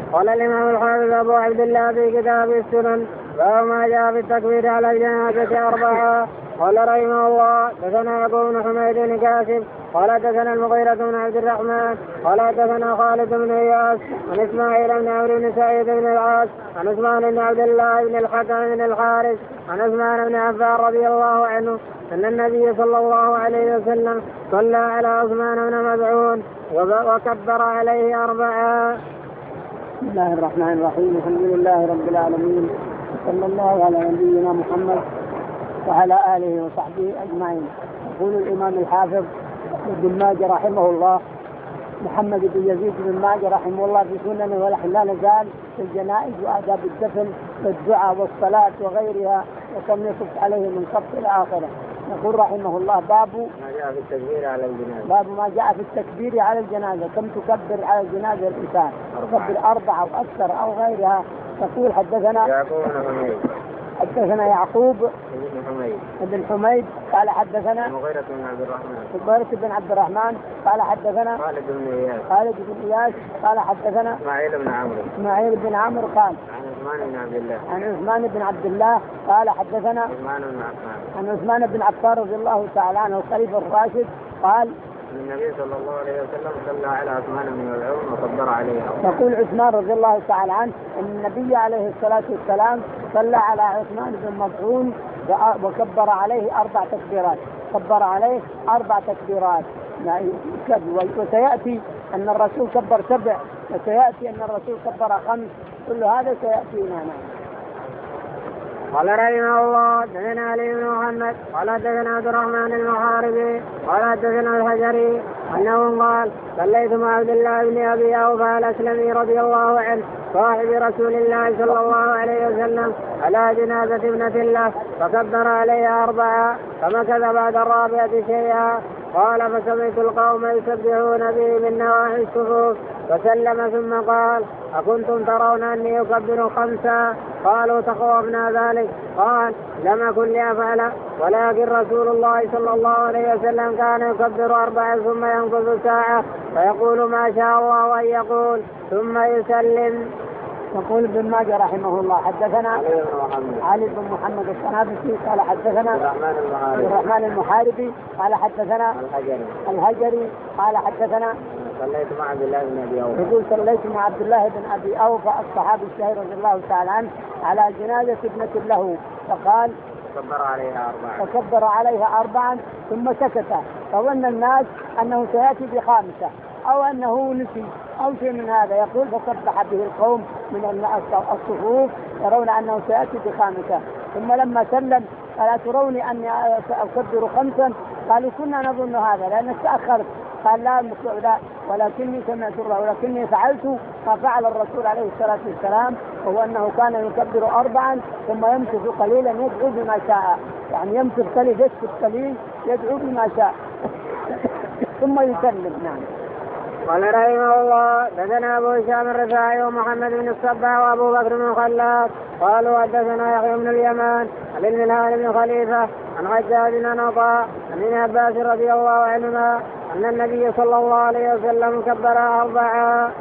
قال الإمام الحافظ أبو عبد الله في كتاب السنن باب ما جاء في التكبير على الجنازة 4. قال رحمه الله دثنا يعقوب بن حميد بن كاسب قال دثنا المغيرة بن عبد الرحمن قال دثنا خالد بن اياس عن اسماعيل بن عمرو بن سعيد بن العاص عن عثمان بن عبد الله بن الحكم بن الحارث عن عثمان بن عفان رضي الله عنه أن النبي صلى الله عليه وسلم صلى على عثمان بن مذعون وكبر عليه 4. بسم الله الرحمن الرحيم. الحمد لله رب العالمين، صلى الله على نبينا محمد وعلى آله وصحبه أجمعين. يقول الإمام الحافظ ابن ماجه رحمه الله محمد بن يزيد بن ماجه رحمه الله في سننه ونحن لا نزال في الجنائز وآداب الدفن والدعاء والصلاة وغيرها وكم يصف عليه من قبل إلى آخره. يقول رحمه الله باب ما جاء في التكبير على الجنازة. باب ما جاء في التكبير على الجنازة. كم تكبر على الجنازة الإنسان؟ تكبر 4 أو أكثر أو غيرها. يقول حدثنا يعقوب بن حميد قال حدثنا المغيرة بن عبد الرحمن قال حدثنا خالد بن اياس قال حدثنا اسماعيل بن عمرو قال عن عثمان بن عبد الله قال حدثنا عن عثمان بن عفان رضي الله تعالى عنه الخليفة الراشد قال النبي صلى الله عليه وسلم صلى على عثمان بن مذعون وكبر عليه. يقول عثمان رضي الله تعالى عنه ان النبي عليه الصلاة والسلام صلى على عثمان بن مذعون وكبر عليه 4 تكبيرات. كبر عليه 4 تكبيرات. وسيأتي أن الرسول كبر 7 وسيأتي أن الرسول كبر 5. كل هذا سيأتينا. قال رحمه الله دثنا علي بن محمد قال دثنا عبد الرحمن المحاربي قال دثنا الحجري أنه قال صليت مع عبد الله بن أبي أوفى الأسلمي رضي الله عنه صاحب رسول الله صلى الله عليه وسلم على جنازة ابنة له فكبر عليها 4 فمكث بعد 4 شيئا. قال فسمعت القوم يسبحون به من نواحي الصفوف فسلم ثم قال أكنتم ترون أني أكبر 5؟ قالوا تخوفنا ذلك. قال لم أكن لأفعل ولكن رسول الله صلى الله عليه وسلم كان يكبر 4 ثم ينقص ساعة فيقول ما شاء الله أن يقول ثم يسلم. يقول ابن ماجه رحمه الله حدثنا علي بن محمد الصنابسي قال حدثنا عبد الرحمن المحاربي قال حدثنا الهجري قال حدثنا صليت مع عبد الله بن أبي أوفى. يقول صليت مع عبد الله بن أبي أوفى الصحابي الشهير رضي الله تعالى عنه على جنازة ابنة له فقال فكبر عليها 4 ثم سكت. فظن الناس أنه سيأتي ب5 أو أنه نسي أو شيء من هذا. يقول فصبح به القوم من الصفوف يرون أنه سيأتي ب5 ثم لما سلم قال تروني أني أكبر 5؟ قالوا كنا نظن هذا لأنك تأخرت. قال لا ولكني سمعت ولكني فعلت ما فعل الرسول عليه الصلاة والسلام وهو أنه كان يكبر 4 ثم يمسك قليلا يدعو بما شاء. يعني يمسك قليل يسكت قليل يدعو بما شاء ثم يسلم. نعم. قال رحمه الله دثنا أبو هشام الرفاعي ومحمد بن الصباح وأبو بكر بن خلاد قالوا حدثنا يحيى بن اليمان عن المنهال بن خليفة عن حجاج بن عطاء عن ابن عباس رضي الله عنهما أن النبي صلى الله عليه وسلم كبر 4.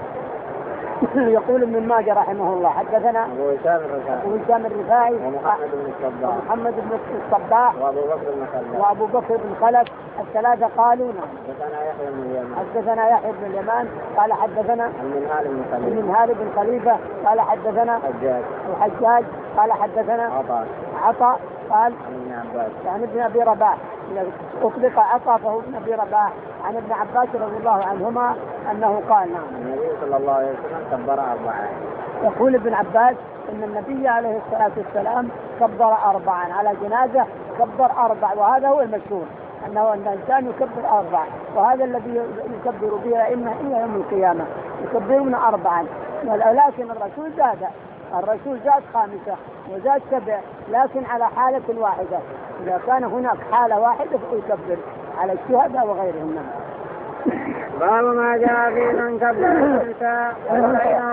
يقول ابن ماجه رحمه الله حدثنا أبو هشام الرفاعي ومحمد بن الصباح وأبو بكر بن خلف الثلاثة قالوا حدثنا يحيى بن اليمان قال حدثنا المنهال بن خليفة قال حدثنا الحجاج قال حدثنا عطاء قال عن ابن أبي رباح أطلق عطاء فهو ابن أبي رباح عن ابن عباس رضي الله عنهما أنه قال النبي صلى الله عليه وسلم كبر 4. يقول ابن عباس إن النبي عليه الصلاة والسلام كبر 4 على جنازة كبر 4 وهذا هو المشهور أنه الإنسان يكبر 4 وهذا الذي يكبر به الأئمة إلى يوم القيامة يكبرون 4 لكن الرسول زاد 5 وزاد 7 لكن على حالة واحدة. إذا كان هناك حالة واحدة فيكبر على الشهداء وغيرهم. باب ما جاء في من كبر النساء. رحمه الله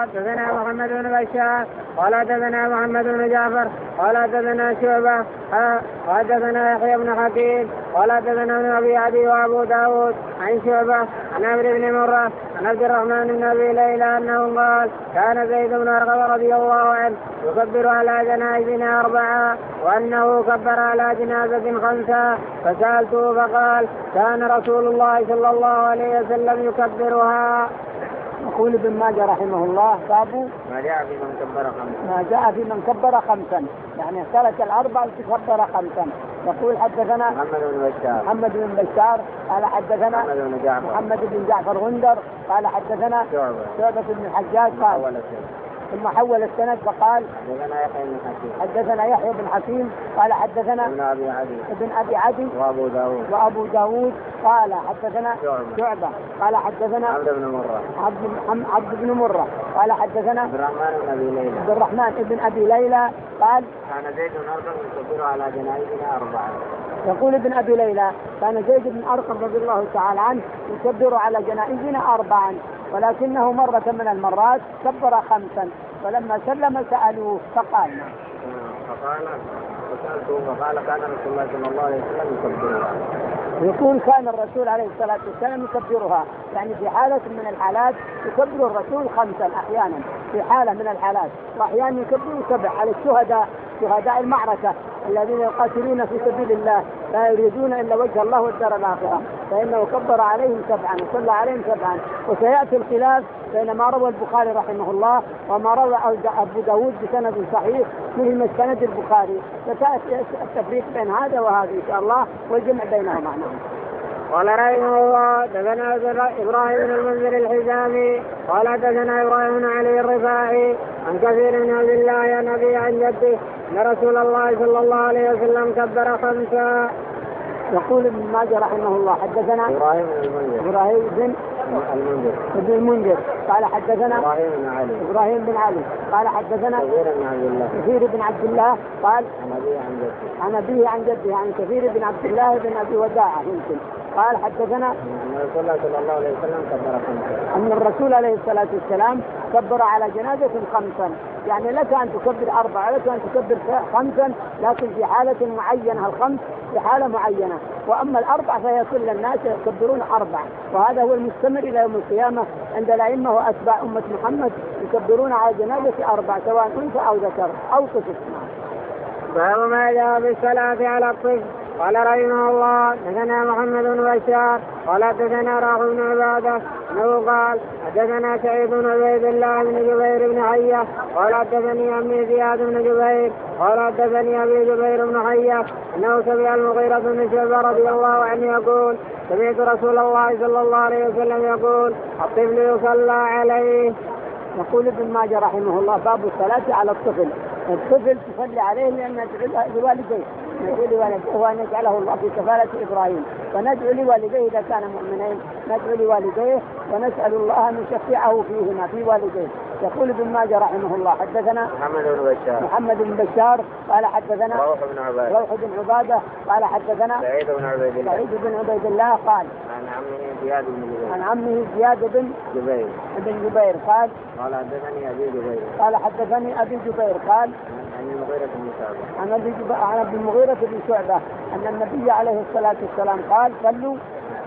دثنا محمد بن بشار قال دثنا محمد بن جعفر قال دثنا شعبة قال دثنا يحيى بن حكيم قال دثنا ابن ابي عدي وابو داود عن شعبة عن عمرو بن مرة عن عبد الرحمن بن ابي ليلى انه قال كان زيد بن ارقم رضي الله عنه يكبر على جنائزنا 4 وانه كبر على جنازة 5 فسألته فقال كان رسول الله صلى الله عليه وسلم يكبرها. يقول ابن ماجه رحمه الله باب ما جاء في من كبر 5. ما جاء في من كبر 5 يعني ترك 4 وكبر 5. يقول حدثنا محمد بن بشار قال حدثنا محمد بن جعفر غندر قال حدثنا شعبة بن الحجاج قال ثم حول السند فقال حدثنا يحيى بن حكيم قال حدثنا ابن ابي عدي وابو داود قال حدثنا شعبة قال حدثنا عبد بن مرة قال حدثنا عبد الرحمن بن ابي ليلى قال كان زيد بن ارقم يكبر على جنائزنا 4. يقول ابن ابي ليلى كان زيد بن ارقم رضي الله تعالى عنه يكبر على جنائزنا 4 ولكنه مرة من المرات كبر 5 فلما سلم سألوه فقال كان رسول الله صلى الله عليه وسلم يكبرها. يقول كان الرسول عليه الصلاة والسلام يكبرها يعني في حالة من الحالات يكبر الرسول 5 أحيانا في حالة من الحالات وأحيانا يكبر 7 على الشهداء شهداء المعركة الذين يقاتلون في سبيل الله لا يريدون إلا وجه الله والدار الآخرة فإنه كبر عليهم 7 وصلى عليهم 7. وسيأتي الخلاف بين ما روى البخاري رحمه الله وما روى أبو داود بسند صحيح مثل السند البخاري فسيأتي التفريق بين هذا وهذا إن شاء الله والجمع بينهما. قال رحمه الله دثنا إبراهيم بن المنذر الحزامي قال دثنا إبراهيم بن علي الرفاعي عن كثير من عبد الله عن أبي عن جده أن رسول الله صلى الله عليه وسلم كبر 5. يقول ابن ماجه رحمه الله حدثنا إبراهيم بن المنذر قال حدثنا إبراهيم بن علي قال حدثنا كثير بن عبد الله قال عن أبيه عن جده عن كثير بن عبد الله بن أبي وداعة يمكن قال حدثنا أن الرسول عليه الصلاة والسلام كبر على جنازة 5 يعني لك أن تكبر 4 لك أن تكبر 5 لكن في حالة معينة 5 في حالة معينة وأما 4 فهي كل الناس يكبرون 4 وهذا هو المستمر إلى يوم القيامة عند الأئمة وأتباع أمة محمد يكبرون على جنازة 4 سواء أنثى أو ذكر أو طفل. باب ما جاء بالصلاة على الطفل. قال رحمه الله دثنا محمد بن بشار قال دثنا راح بن عبادة انه قال حدثنا سعيد بن عبيد الله بن جبير بن حية قال حدثني عمي زياد بن جبير قال حدثني ابي جبير بن حية انه سمع المغيرة بن شعبة رضي الله عنه يقول سمعت رسول الله صلى الله عليه وسلم يقول الطفل يصلى عليه. يقول ابن ماجه رحمه الله باب الصلاة على الطفل تصلي عليه لأن ندعو لوالديه وأن يجعله الله في كفالة إبراهيم فندعو لوالديه إذا كان مؤمنين ندعو لوالديه ونسأل الله أن يشفعه فيهما في والديه. يقول ابن ماجه رحمه الله حدثنا محمد بن بشار قال حدثنا روح بن عبادة قال حدثنا سعيد بن عبيد الله قال عن عمه زياد بن جبير قال حدثني أبي جبير قال عن ابي المغيرة بن شعبة أن النبي عليه الصلاة والسلام قال صلوا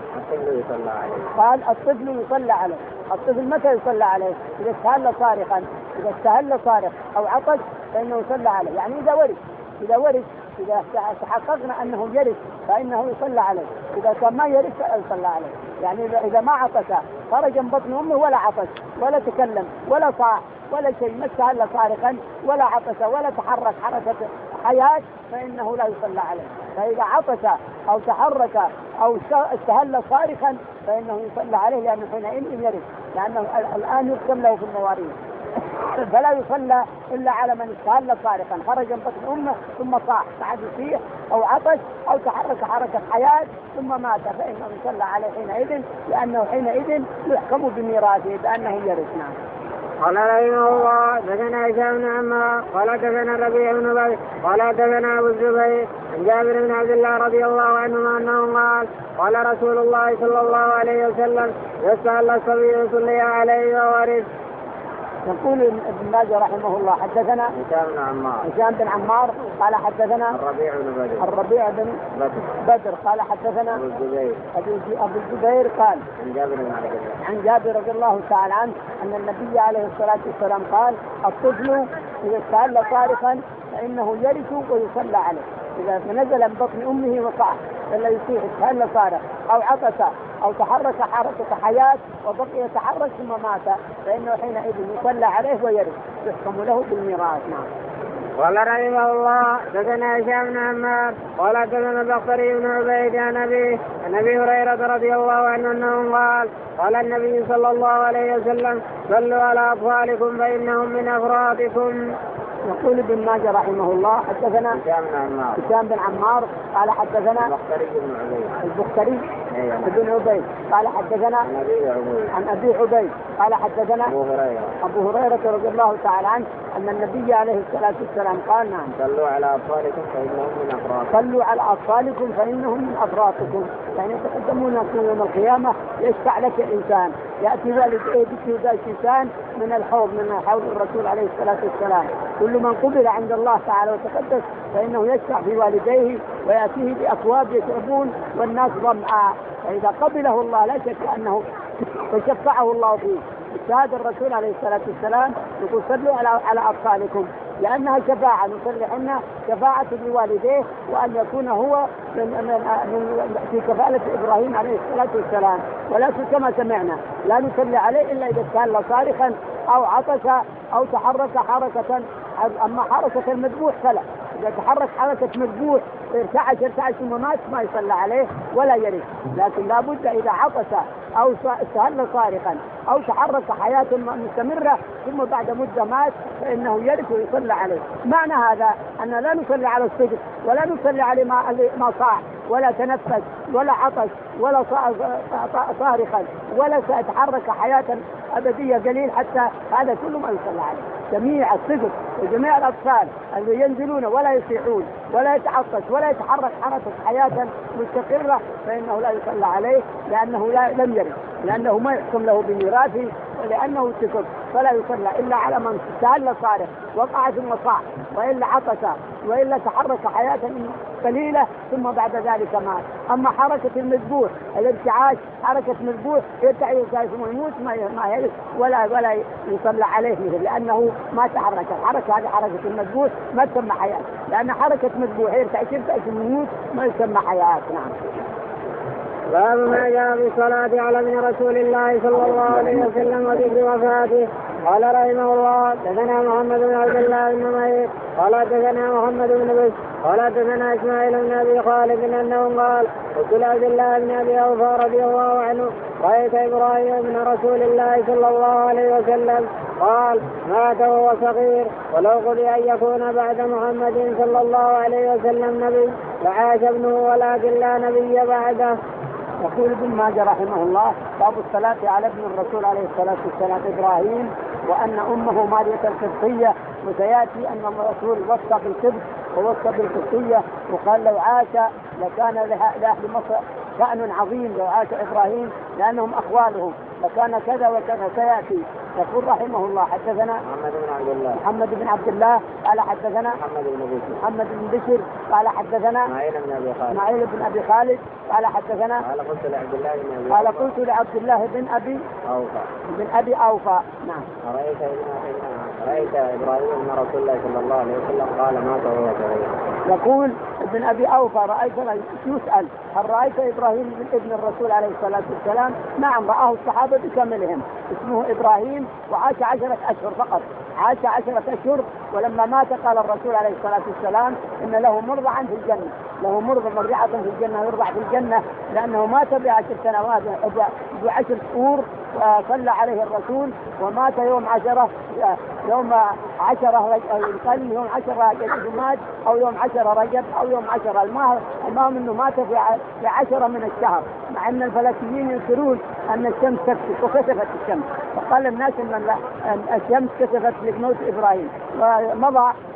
قال الطفل يصلى عليه. الطفل متى يصلى عليه؟ إذا استهل صارخ أو عطش فإنه يصلى عليه يعني إذا تحققنا أنه يرث فإنه يصلى عليه إذا كان ما يرث يصلى عليه يعني إذا ما عطش خرج من بطن أمه ولا عطش ولا تكلم ولا صاح ولا شيء ما استهل صارخا ولا عطش ولا تحرك حركة حياة فإنه لا يصلى عليه. فإذا عطش أو تحرك أو استهل صارخا فإنه يصلى عليه لأنه حينئذ يرث لأنه الآن يقسم له في المواريث فلا يصلى إلا على من استهل صارخا خرج من بطن أمه ثم صاح بعد يصيح أو عطش أو تحرك حركة حياة ثم مات فإنه يصلى عليه حينئذ لأنه حينئذ يحكم بميراثه بأنه يرث. قال رحمه الله دثنا هشام بن عمار قال دثنا الربيع بن بدر قال دثنا ابو الزبير عن جابر بن عبد الله رضي الله عنهما انه قال رسول الله صلى الله عليه وسلم يسأل الصبي يصلي عليه وورث. يقول ابن ماجه رحمه الله حدثنا هشام بن عمار قال حدثنا الربيع بن بدر قال حدثنا أبو الزبير قال عن جابر رضي الله تعالى عنه أن النبي عليه الصلاة والسلام قال الطفل إذا استهل صارخا فإنه يرث ويصلى عليه. إذا نزل من بطن أمه وقع فلا يصيح استهل صارخ أو عطس أو تحرك حركة حياة وبقي يتحرك ثم مات فإنه حينئذ يصلى عليه ويرث يحكم له بالميراث. نعم. قال رحمه الله دثنا هشام بن عمار قال دثنا البختري بن عبيد عن ابي هريره رضي الله عنه انه قال النبي صلى الله عليه وسلم صلوا على اطفالكم فانهم من افراطكم. يقول ابن ماجه رحمه الله حدثنا هشام بن عمار قال حدثنا البختري بن عبيد قال حدثنا عن ابي عبيد قال حدثنا ابو هريره رضي الله تعالى عنه ان النبي عليه الصلاه والسلام قال نعم صلوا على اطفالكم فانهم من افراطكم. صلوا على اطفالكم فانهم من افراطكم، يعني يتقدمون يوم القيامه يشفع لك انسان ياتي والديه بك انسان من الحوض من حوض الرسول عليه الصلاه والسلام. كل من قبل عند الله تعالى وتقدس فإنه يشفع في والديه ويأتيه بأكواب يشربون والناس ظمآن، فإذا قبله الله لا شك أنه فشفعه الله فيه. شهادة الرسول عليه الصلاة والسلام يقول صلوا على أطفالكم لأنها شفاعة نصلحن شفاعة لوالديه وأن يكون هو في كفالة إبراهيم عليه الصلاة والسلام. ولا كما سمعنا لا نصلي عليه إلا إذا كان صارخا أو عطس أو تحرك حركة. أما حركة المذبوح فلا، إذا تحرك حركة مذبوح ارتعش ثم مات ما يصلى عليه ولا يرث، لكن لابد إذا عطس أو استهل صارخا أو تحرك حياة مستمرة ثم بعد مدة مات فإنه يرث ويصلى عليه. معنى هذا أن لا نصلي على الصدق ولا نصلي عليه ما صاح ولا تنفس ولا عطس ولا صارخا ولا تحرك حياة أبدية قليل حتى هذا كله ما يصلى عليه. جميع الصدق وجميع الأطفال اللي ينزلون ولا يصيحون ولا يتعطش ولا يتحرك حركة حياة مستقرة فإنه لا يصلى عليه لأنه لم يرث، لأنه ما يحكم له بميراثه ولأنه سكت فلا يصلى إلا على من استهل صارخ وقع ثم صاح وإلا عطس وإلا تحرك حياة قليلة ثم بعد ذلك مات. أما حركة المذبوح الارتعاش حركة مذبوح يرتعي ثم يموت ما يرث ولا يصلى عليه لأنه ما تحرك. الحركة هذه حركة المذبوح ما تسمى حياة، لأن حركة مذبوح يرتعش ثم يموت ما يسمى حياة. نعم. باب ما جاء بالصلاة على ابن رسول الله صلى الله عليه وسلم وذكر وفاته. قال رحمه الله دثنا محمد بن عبد الله بن نمير قال دثنا محمد بن بش قال دثنا اسماعيل بن ابي خالد انه قال قلت لعبد الله بن ابي اوفى رضي الله عنه رايت ابراهيم بن رسول الله صلى الله عليه وسلم قال مات وهو صغير ولو قضي ان يكون بعد محمد صلى الله عليه وسلم نبي لعاش ابنه ولكن لا نبي بعده. يقول ابن ماجه رحمه الله باب الصلاة على ابن الرسول عليه الصلاة والسلام إبراهيم وأن أمه مارية القبطية، وسيأتي أن الرسول وصى بالقبط ووصى بالقبطية وقال لو عاش لكان لأهل مصر شأن عظيم لو عاش إبراهيم لأنهم أخوالهم لكان كذا وكذا. سيأتي. يقول رحمه الله حدثنا محمد بن عبد الله قال حدثنا محمد بن بشر قال حدثنا اسماعيل بن ابي خالد قال حدثنا قال قلت لعبد الله بن ابي اوفى نعم رأيت ابراهيم ان رسول الله صلى الله عليه وسلم قال مات وهو صغير. يقول ابن ابي اوفى يسأل هل رأيت ابراهيم ابن الرسول عليه الصلاة والسلام؟ نعم رآه الصحابة بكاملهم. اسمه ابراهيم وعاش 10 أشهر فقط، عاش 10 أشهر ولما مات قال الرسول عليه الصلاة والسلام إن له مرضعا في الجنة، له مرضعة في الجنة يرضع في الجنة لأنه مات ب10 سنوات ب10 شهور وصلى عليه الرسول ومات يوم 10 يوم 10 جماد أو يوم 10 رجب أو يوم 10 المهم أنه مات في 10 من الشهر، مع أن الفلكيين ينكرون أن الشمس تكسف وكسفت الشمس، فقال الناس أن الشمس كسفت لموت إبراهيم ومضى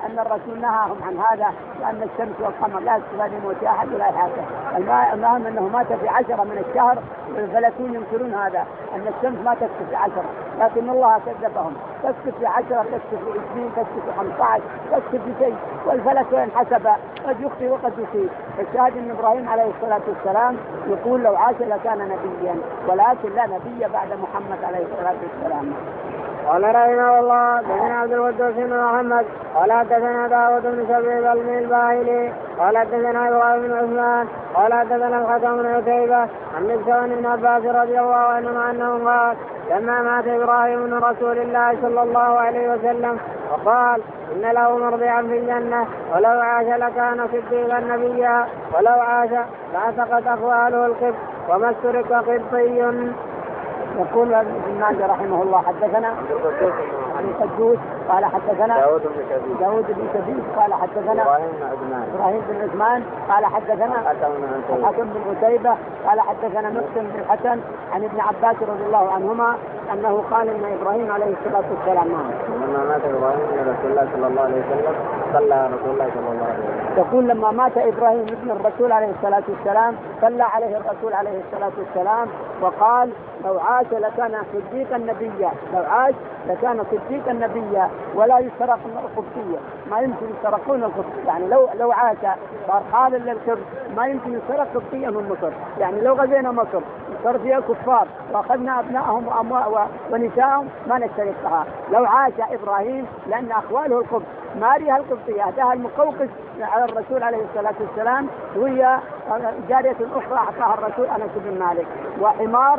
أن الرسول نهاهم عن هذا، وأن الشمس والقمر لا يسجد لموت أحد ولا يحاسب. المهم أنه مات في 10 من الشهر، والفلكيون ينكرون هذا أن الشمس ما تسجد في 10، لكن الله كذبهم، تسجد في 10، تسجد في 20، تسجد في 15، تسجد في شيء، والفلك وإن حسب قد يخطئ وقد يصيب. الشاهد أن إبراهيم عليه الصلاة والسلام يقول لو عاش لكان نبيا، ولكن لا نبي بعد محمد عليه الصلاة والسلام. قال رحمه الله دثنا عبد القدوس بن محمد قال حدثنا داود بن شبيب الباهلي قال حدثنا ابراهيم بن عثمان قال حدثنا الحكم بن عتيبة عن نبسان بن عباس رضي الله عنهما انه قال لما مات ابراهيم بن رسول الله صلى الله عليه وسلم وقال ان له مرضعا في الجنه ولو عاش لكان صديقا نبيا ولو عاش لاعتقد اخواله القبط وما استرك قبطي. يقول ابن ماجه رحمه الله حدثنا عن القدوس قال حدثنا داود بن شبيب قال حدثنا إبراهيم بن عثمان قال حدثنا الحكم بن عتيبة قال حدثنا مقسم بن الحسن عن ابن عباس رضي الله عنهما أنه قال إن إبراهيم عليه الصلاة والسلام لما مات إبراهيم رسول الله صلى الله عليه وسلم صلى رسول الله صلى الله عليه وسلم. يقول لما مات إبراهيم ابن الرسول عليه الصلاة والسلام صلى عليه الرسول عليه الصلاة والسلام وقال لو عاش لكان صديقا نبيا، لو عاش لكان صديقا نبيا ولا يسرق القبطية، ما يمكن يسرقون القبطية، يعني لو عاش صار حالا للكبر ما يمكن يسرق قبطية من مصر، يعني لو غزينا مصر صار فيها كفار واخذنا ابنائهم ونسائهم ما نشتركها. لو عاش ابراهيم لان اخواله القبط ماريها القبطية اهداها المقوقس على الرسول عليه الصلاة والسلام، وهي جارية اخرى اعطاها الرسول انس بن مالك، وحمار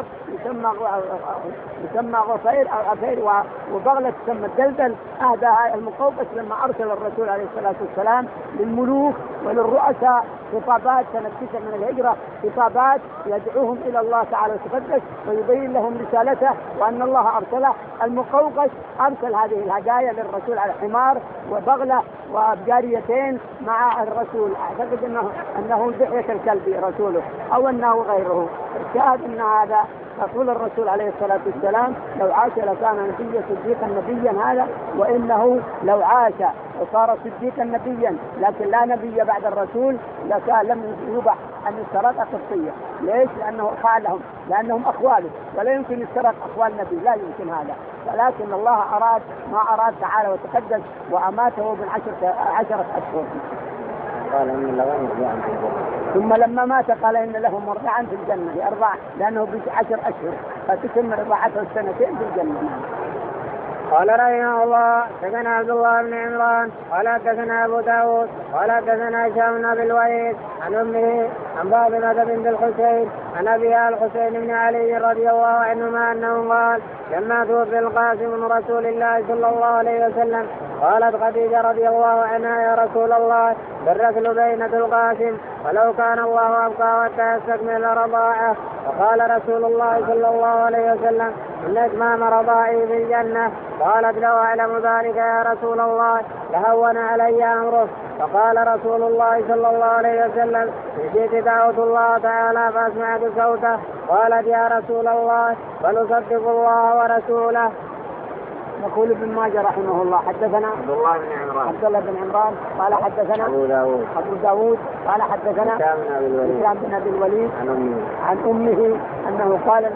يسمى غفير او عفير، وبغلة تسمى الدلدل اهداها المقوقس لما ارسل الرسول عليه الصلاة والسلام للملوك وللرؤساء خطابات سنة 9 من الهجرة، خطابات يدعوهم إلى الله تعالى وتقدس ويبين لهم رسالته وأن الله أرسله. المقوقس أرسل هذه الهدايا للرسول على حمار وبغلة وجاريتين مع الرسول، أعتقد أنه دحية الكلب رسوله أو أنه غيره. الشاهد أن هذا يقول الرسول عليه الصلاة والسلام لو عاش لكان نبيا صديقا نبيا هذا، وإنه لو عاش وصار صديقا نبيا لكن لا نبي بعد الرسول لكان لم يبح أن يسرق قبطية. ليش؟ لأنه خالهم، لأنهم أخواله ولا يمكن يسرق أخوال النبي، لا يمكن هذا، ولكن الله أراد ما أراد تعالى وتقدس وأماته ب10 أشهر. قال إن له مرضعا في الجنة. ثم لما مات قال إن له مرضعا في الجنة، 4 لأنه ب10 أشهر فتتم رضاعته 2 في الجنة. قال رحمه الله حدثنا عبد الله بن عمران قال حدثنا ابو داود قال حدثنا هشام بن ابي الوليد عن امه عن فاطمه بنت الحسين عن ابيها الحسين بن علي رضي الله عنهما انه قال لما توفي القاسم من رسول الله صلى الله عليه وسلم قالت خديجه رضي الله عنها يا رسول الله بالركل بينة القاسم ولو كان الله ابقى حتى يستكمل رضاعه. فقال رسول الله صلى الله عليه وسلم ان اتمام رضاعي في الجنه. قالت لو اعلم ذلك يا رسول الله لهون علي امره. فقال رسول الله صلى الله عليه وسلم ان شئت دعوت الله تعالى فاسمعت صوته. قالت يا رسول الله فنصدق الله ورسوله. يقول ابن ماجه رحمه الله حدثنا عبد الله بن عمران قال حدثنا أبو داود قال حدثنا هشام بن أبي الوليد عن أمه أنه قال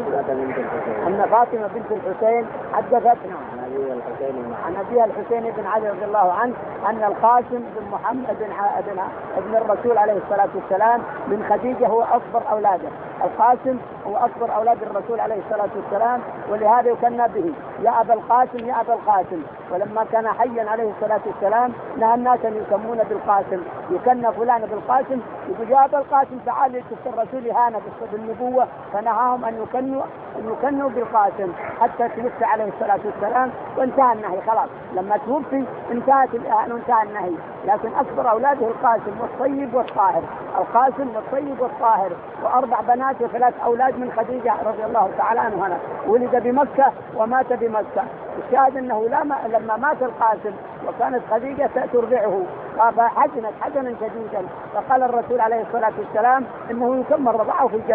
أن فاطمة بنت الحسين حدثتنا عن أبيها الحسين بن علي رضي الله عنه أن القاسم بن محمد بن الرسول عليه الصلاة والسلام من خديجة هو أكبر أولاده. القاسم هو أكبر أولاد الرسول عليه الصلاة والسلام، ولهذا يكنى به يا أبا القاسم يا أبا القاسم. ولما كان حيا عليه الصلاة والسلام نهى الناس أن يسمون بالقاسم، يكنى فلان بالقاسم، يقول يا أبا القاسم تعال شفت الرسول إهانة بالنبوة، فنهاهم أن يكنوا بالقاسم حتى توفي عليه الصلاة والسلام وانتهى النهي. خلاص لما توفي انتهت الإهانة وانتهى النهي. لكن أكبر أولاده القاسم والطيب والطاهر، القاسم والطيب والطاهر، و4 بنات و3 أولاد من خديجة رضي الله تعالى عنها. ولد بمكة ومات بمكة. الشاهد أنه لما مات القاسم وكانت خديجة ترضعه حزنا شديدا، فقال الرسول عليه الصلاة والسلام إنه يكمل رضعه في الجنة.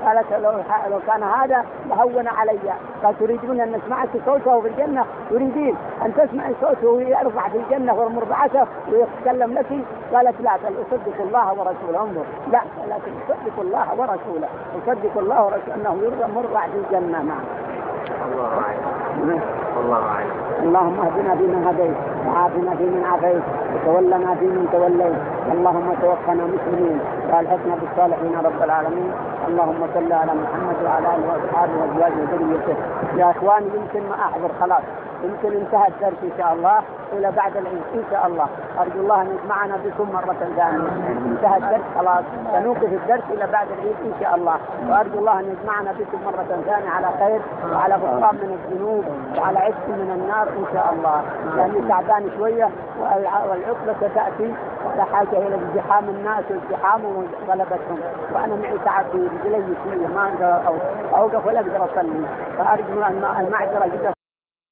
قالت لو كان هذا لهون علي. قال تريدون أن نسمعك صوته في الجنة؟ تريدين أن تسمع صوته ويرفع في الجنة ومرضعته ويتكلم لك؟ قالت لا، بل أصدق الله ورسوله. انظر، لا لكن أصدق الله ورسوله، أصدق الله ورسوله أنه مرضع في الجنة. نعم. الله أعلم. الله أعلم. اللهم اهدنا فيمن هديت، وعافنا فيمن عافيت، وتولنا فيمن توليت، اللهم توفنا مسلمين والحقنا بالصالحين رب العالمين. اللهم صل على محمد وعلى اله واصحابه وازواجه وذريته. يا اخواني يمكن ما احضر خلاص، يمكن انتهى الدرس ان شاء الله الى بعد العيد ان شاء الله. ارجو الله ان يجمعنا بكم مره ثانيه. انتهى الدرس خلاص، سنوقف الدرس الى بعد العيد ان شاء الله، وارجو الله ان يجمعنا بكم مره ثانيه على خير وعلى غفران من الذنوب وعلى عتق من النار ان شاء الله. لاني تعبان شويه والعقله ستاتي ولا حاجه الى ازدحام الناس وازدحامهم وغلبتهم، وانا معي تعب في رجلي شويه ما اقدر اوقف ولا اقدر اصلي، فارجو المعذره جدا.